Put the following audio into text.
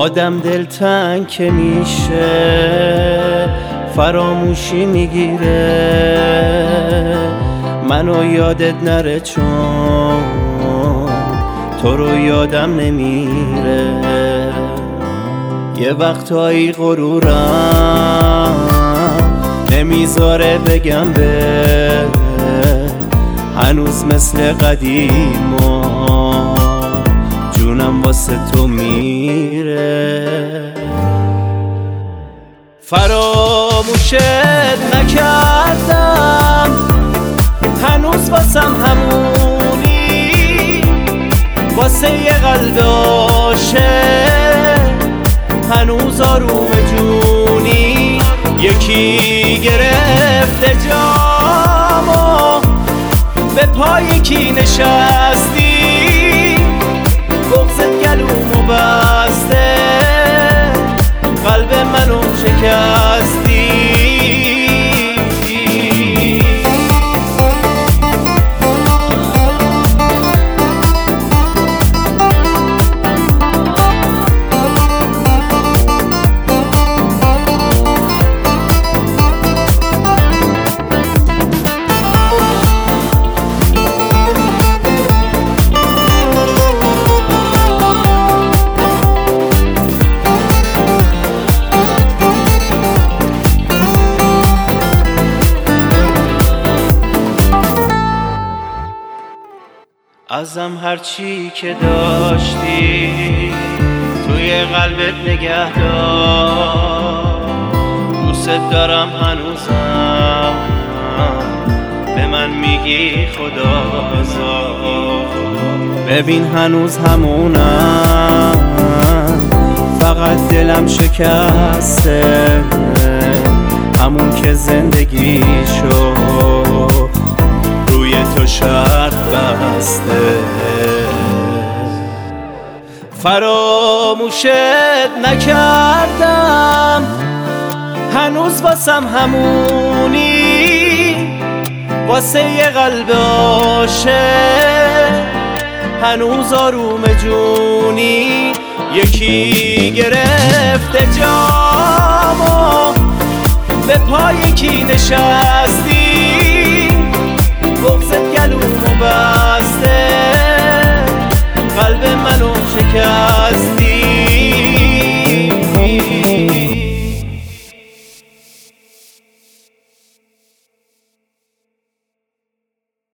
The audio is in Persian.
آدم دلتنگ که میشه فراموشی میگیره، منو یادت نره چون تو رو یادم نمیره. یه وقتایی غرورم نمیذاره بگم به هنوز مثل قدیما جونم واسه تو میره. فراموشت نکردم هنوز واسم همونی، واسه یه قلب عاشق هنوز آروم جونی. یکی گرفته جامو به پای کی نشستی، بغضت گلومو بسته قلب منو شکستی. ازم هرچی که داشتی توی قلبت نگه دار، دوست دارم هنوزم به من میگی خدازار. ببین هنوز همونم، فقط دلم شکسته، همون که زندگی شد روی تو شرط بسته. فراموشت نکردم هنوز واسم همونی، واسه یه قلب عاشق هنوز آروم جونی. یکی گرفته جامو به پای کی نشستی، بغضت گلومو بسته قلب منو شکست.